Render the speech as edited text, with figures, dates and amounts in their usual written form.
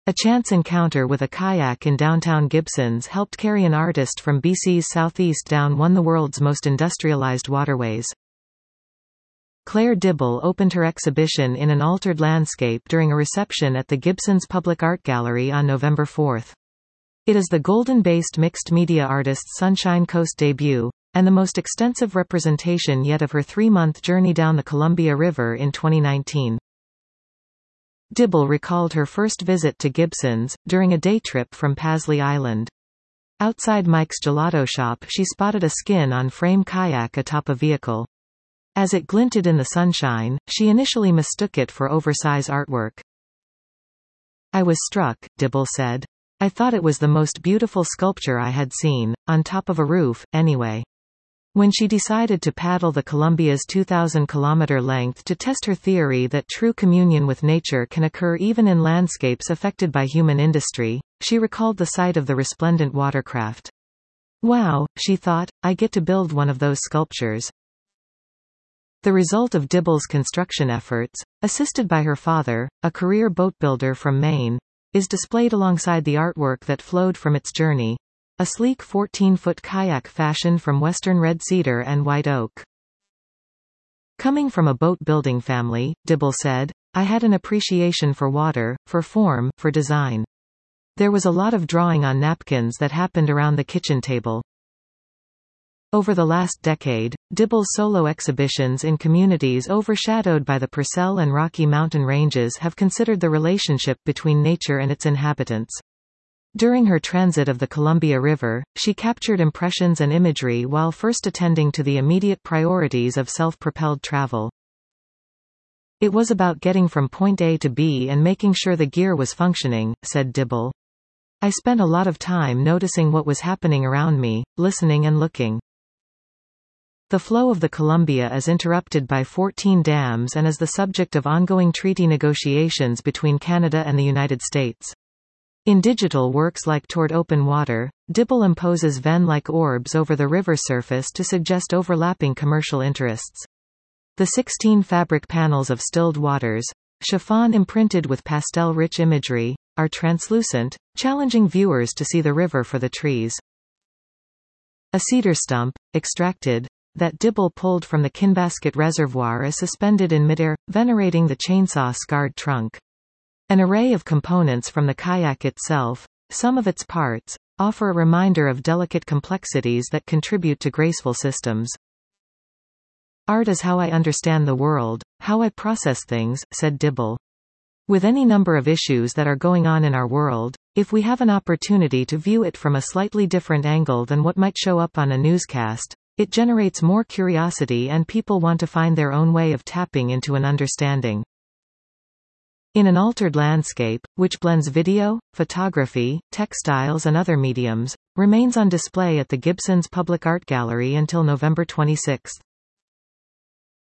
A chance encounter with a kayak in downtown Gibsons helped carry an artist from BC's southeast down one of the world's most industrialized waterways. Claire Dibble opened her exhibition in an altered landscape during a reception at the Gibsons Public Art Gallery on November 4. It is the Golden-based mixed-media artist's Sunshine Coast debut, and the most extensive representation yet of her 3-month journey down the Columbia River in 2019. Dibble recalled her first visit to Gibsons, during a day trip from Pasley Island. Outside Mike's Gelato shop she spotted a skin-on-frame kayak atop a vehicle. As it glinted in the sunshine, she initially mistook it for oversize artwork. "I was struck," Dibble said. "I thought it was the most beautiful sculpture I had seen, on top of a roof, anyway." When she decided to paddle the Columbia's 2,000-kilometer length to test her theory that true communion with nature can occur even in landscapes affected by human industry, she recalled the sight of the resplendent watercraft. "Wow," she thought, "I get to build one of those sculptures." The result of Dibble's construction efforts, assisted by her father, a career boatbuilder from Maine, is displayed alongside the artwork that flowed from its journey. A sleek 14-foot kayak fashioned from western red cedar and white oak. "Coming from a boat-building family," Dibble said, "I had an appreciation for water, for form, for design. There was a lot of drawing on napkins that happened around the kitchen table." Over the last decade, Dibble's solo exhibitions in communities overshadowed by the Purcell and Rocky Mountain ranges have considered the relationship between nature and its inhabitants. During her transit of the Columbia River, she captured impressions and imagery while first attending to the immediate priorities of self-propelled travel. "It was about getting from point A to B and making sure the gear was functioning," said Dibble. "I spent a lot of time noticing what was happening around me, listening and looking." The flow of the Columbia is interrupted by 14 dams and is the subject of ongoing treaty negotiations between Canada and the United States. In digital works like Toward Open Water, Dibble imposes Venn-like orbs over the river surface to suggest overlapping commercial interests. The 16 fabric panels of Stilled Waters, chiffon imprinted with pastel-rich imagery, are translucent, challenging viewers to see the river for the trees. A cedar stump, extracted, that Dibble pulled from the Kinbasket Reservoir is suspended in midair, venerating the chainsaw-scarred trunk. An array of components from the kayak itself, some of its parts, offer a reminder of delicate complexities that contribute to graceful systems. "Art is how I understand the world, how I process things," said Dibble. "With any number of issues that are going on in our world, if we have an opportunity to view it from a slightly different angle than what might show up on a newscast, it generates more curiosity and people want to find their own way of tapping into an understanding." In an altered landscape, which blends video, photography, textiles and other mediums, remains on display at the Gibsons Public Art Gallery until November 26.